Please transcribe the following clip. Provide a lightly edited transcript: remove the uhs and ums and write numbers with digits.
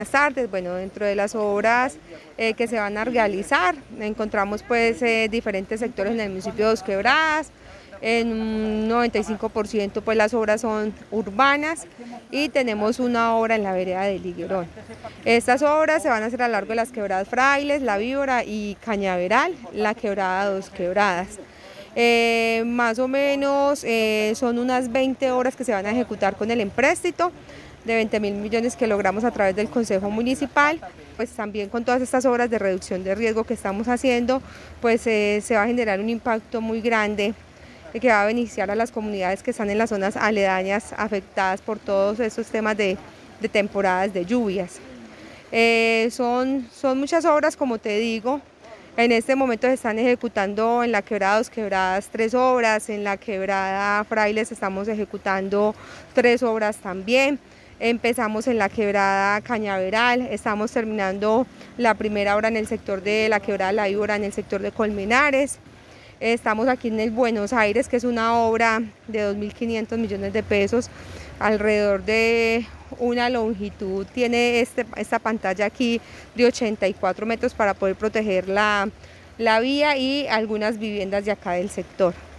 Buenas tardes. Bueno, dentro de las obras que se van a realizar, encontramos pues diferentes sectores en el municipio de Dos Quebradas. En un 95% pues las obras son urbanas y tenemos una obra en la vereda de Liguerón. Estas obras se van a hacer a lo largo de las quebradas Frailes, La Víbora y Cañaveral, la quebrada Dos Quebradas. Más o menos son unas 20 obras que se van a ejecutar con el empréstito de 20.000 millones que logramos a través del Consejo Municipal. Pues también con todas estas obras de reducción de riesgo que estamos haciendo, pues se va a generar un impacto muy grande que va a beneficiar a las comunidades que están en las zonas aledañas afectadas por todos estos temas de temporadas de lluvias. Son muchas obras, como te digo. En este momento se están ejecutando en la quebrada Dos Quebradas 3 obras, en la quebrada Frailes estamos ejecutando 3 obras también. Empezamos en la quebrada Cañaveral, estamos terminando la primera obra en el sector de la quebrada La Víbora, en el sector de Colmenares. Estamos aquí en el Buenos Aires, que es una obra de 2.500 millones de pesos, alrededor de una longitud, tiene esta pantalla aquí de 84 metros para poder proteger la vía y algunas viviendas de acá del sector.